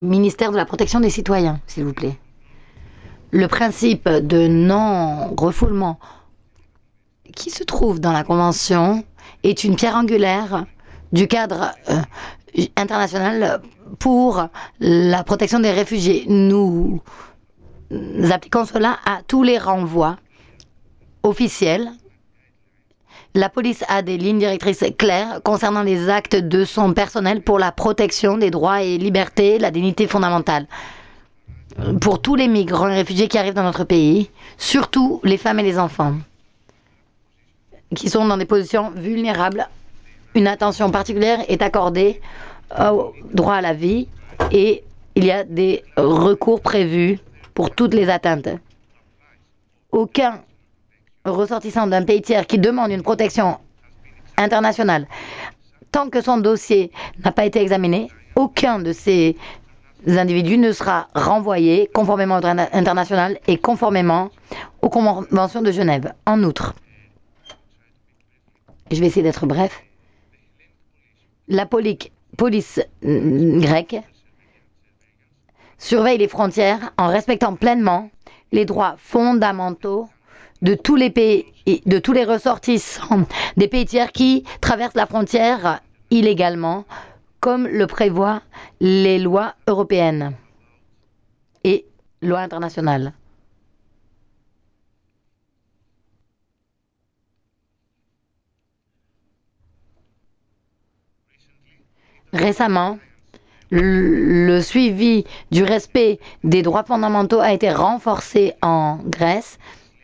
Ministère de la protection des citoyens, s'il vous plaît. Le principe de non-refoulement qui se trouve dans la Convention est une pierre angulaire du cadre international pour la protection des réfugiés. Nous appliquons cela à tous les renvois officiels. La police a des lignes directrices claires concernant les actes de son personnel pour la protection des droits et libertés, la dignité fondamentale. Pour tous les migrants et réfugiés qui arrivent dans notre pays, surtout les femmes et les enfants, qui sont dans des positions vulnérables, une attention particulière est accordée au droit à la vie et il y a des recours prévus pour toutes les atteintes. Aucun ressortissant d'un pays tiers qui demande une protection internationale, tant que son dossier n'a pas été examiné, aucun de ces individus ne sera renvoyé conformément au droit international et conformément aux conventions de Genève. En outre, je vais essayer d'être bref, la police grecque surveille les frontières en respectant pleinement les droits fondamentaux de tous les pays, de tous les ressortissants des pays tiers qui traversent la frontière illégalement, comme le prévoient les lois européennes et lois internationales. Récemment, le suivi du respect des droits fondamentaux a été renforcé en Grèce.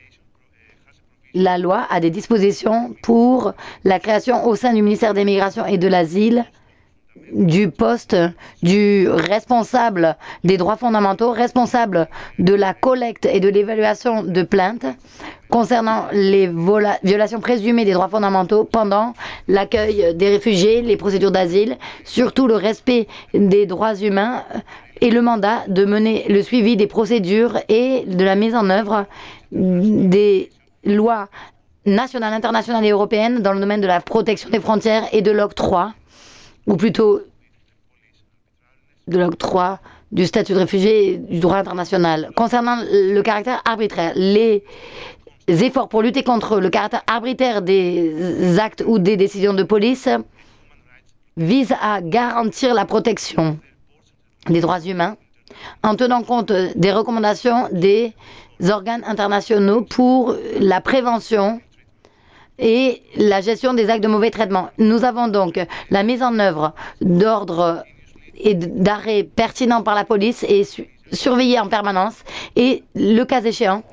La loi a des dispositions pour la création au sein du ministère des Migrations et de l'Asile du poste du responsable des droits fondamentaux, responsable de la collecte et de l'évaluation de plaintes concernant les violations présumées des droits fondamentaux pendant l'accueil des réfugiés, les procédures d'asile, surtout le respect des droits humains et le mandat de mener le suivi des procédures et de la mise en œuvre des lois nationales, internationales et européennes dans le domaine de la protection des frontières et de l'octroi, ou plutôt de l'octroi du statut de réfugié et du droit international. Concernant le caractère arbitraire, les efforts pour lutter contre le caractère arbitraire des actes ou des décisions de police visent à garantir la protection des droits humains en tenant compte des recommandations des organes internationaux pour la prévention et la gestion des actes de mauvais traitement. Nous avons donc la mise en œuvre d'ordres et d'arrêts pertinents par la police et surveillés en permanence et, le cas échéant,